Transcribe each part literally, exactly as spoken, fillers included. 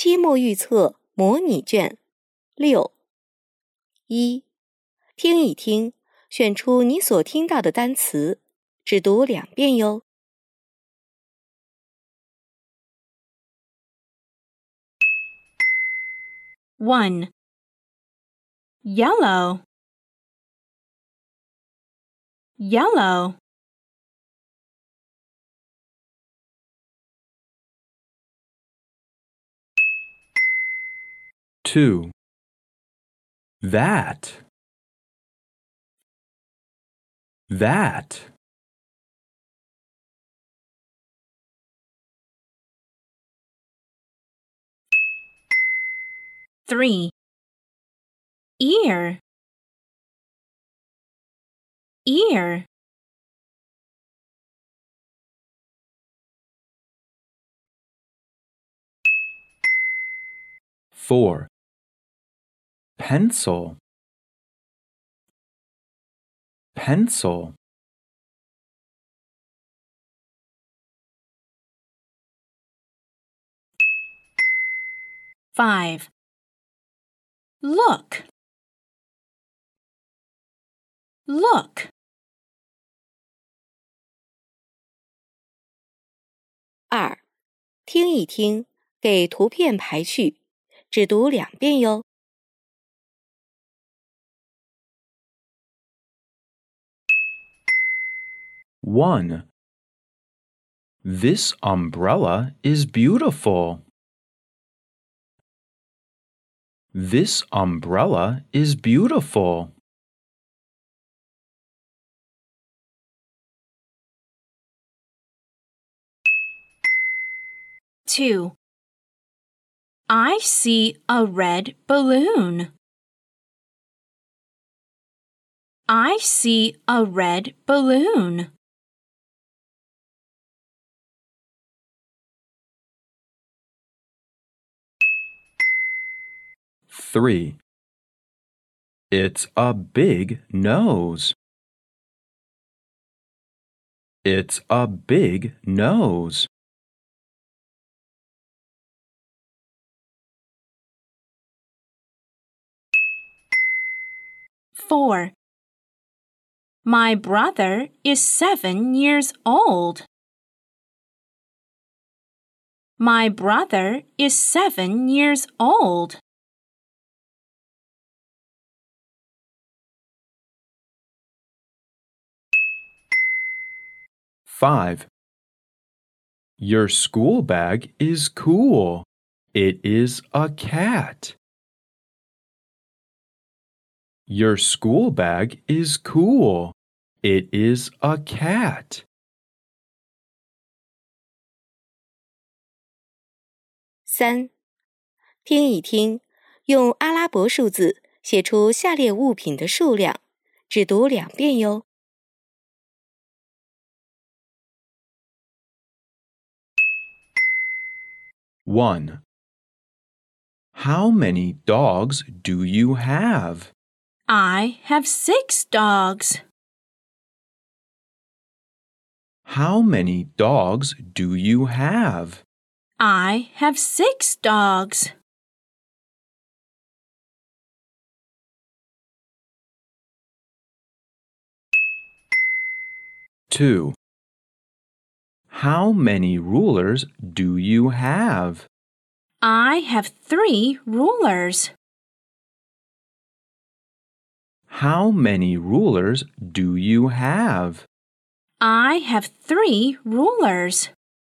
期末预测模拟卷六。一、听一听，选出你所听到的单词，只读两遍哟。 one. Yellow, yellow. two. That, that. three. Ear, ear. four. Pencil, pencil. five. Look, look. 二、听一听，给图片排序，只读两遍哟。 one. This umbrella is beautiful. This umbrella is beautiful. two. I see a red balloon. I see a red balloon. three. It's a big nose. It's a big nose. four. My brother is seven years old. My brother is seven years old. five. Your school bag is cool. It is a cat. Your school bag is cool. It is a cat. 三、听一听，用阿拉伯数字写出下列物品的数量，只读两遍哟。 one. How many dogs do you have? I have six dogs. How many dogs do you have? I have six dogs. two. How many rulers do you have? I have three rulers. How many rulers do you have? I have three rulers.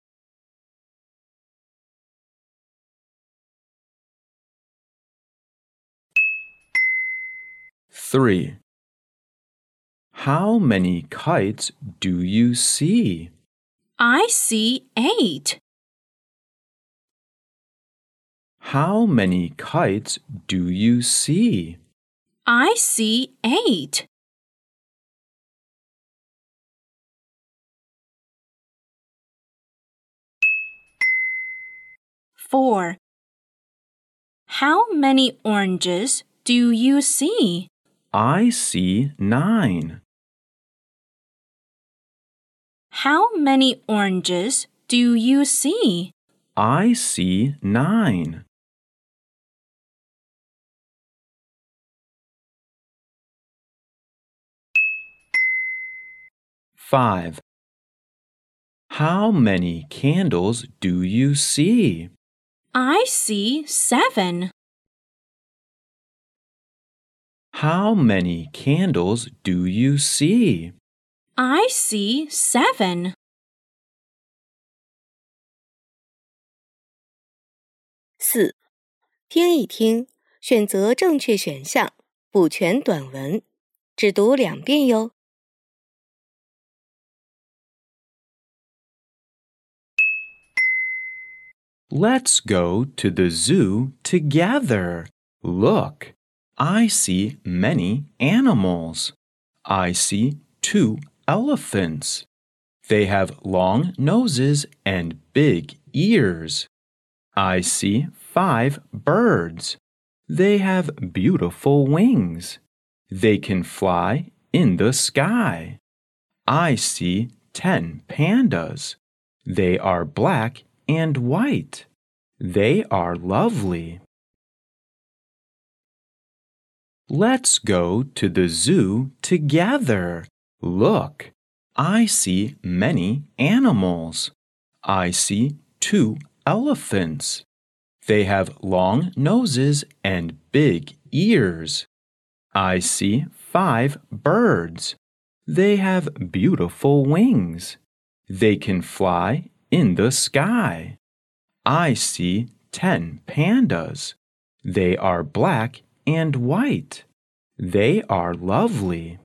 three. How many kites do you see? I see eight. How many kites do you see? I see eight. four. How many oranges do you see? I see nine. How many oranges do you see? I see nine. five. How many candles do you see? I see seven. How many candles do you see? I see seven. 四，听一听，选择正确选项，补全短文，只读两遍哟。 Let's go to the zoo together. Look, I see many animals. I see two elephants. They have long noses and big ears. I see five birds. They have beautiful wings. They can fly in the sky. I see ten pandas. They are black and white. They are lovely. Let's go to the zoo together. Look, I see many animals. I see two elephants. They have long noses and big ears. I see five birds. They have beautiful wings. They can fly in the sky. I see ten pandas. They are black and white. They are lovely.